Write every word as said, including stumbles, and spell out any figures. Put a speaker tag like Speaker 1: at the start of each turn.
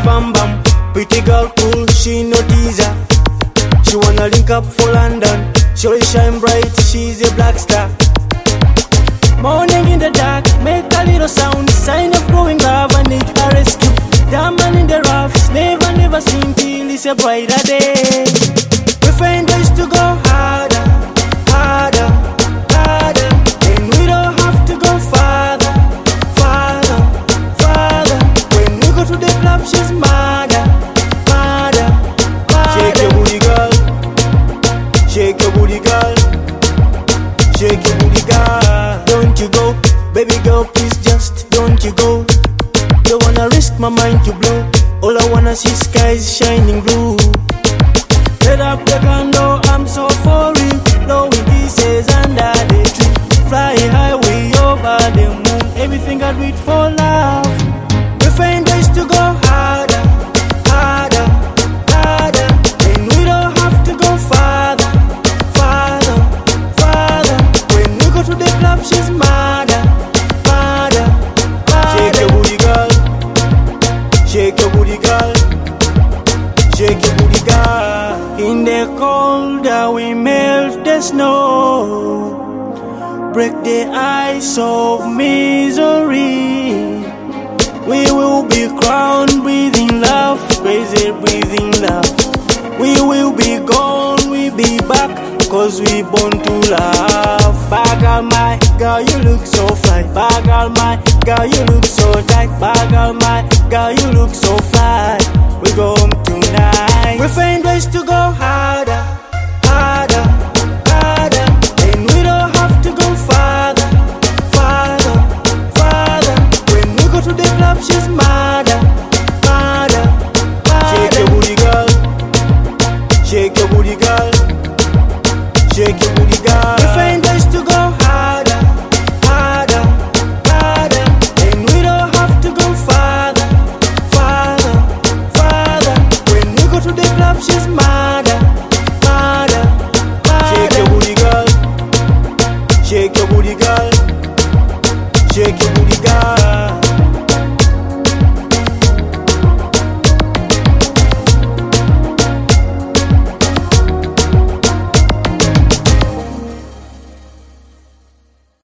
Speaker 1: bam bam. Pretty girl cool, she no teaser. She wanna link up for London. She always shine bright, she's a black star. Morning in the dark, make a little sound. Sign of growing love, I need a rescue. Diamond in the roughs, never, never seen till it's a brighter day. We find ways to go harder, harder, harder. And we don't have to go farther, farther, farther. When we go to the club, she's madder, madder, madder. Shake your booty, girl. Shake your booty, girl. Shake your booty, girl. Don't you go, baby girl, please just don't you go. Don't wanna risk my mind to blow. All I wanna see skies shining blue. Set up the candle, I'm so for real. Blowing kisses under the tree. Fly highway over the moon. Everything I do it for love. We find ways to go harder, harder, harder. And we don't have to go farther, farther, farther. When we go to the club, she's madder, madder, madder. Shake your booty, girl. Shake your booty, girl. Shake your booty, girl. In the cold, uh, we melt the snow. Break the ice of misery. We will be crowned breathing love, crazy breathing love. We will be gone, we be back, cause we born to love. Bagal my girl, you look so fly. Bagal my girl, you look so tight. Bagal my girl, you look so fly.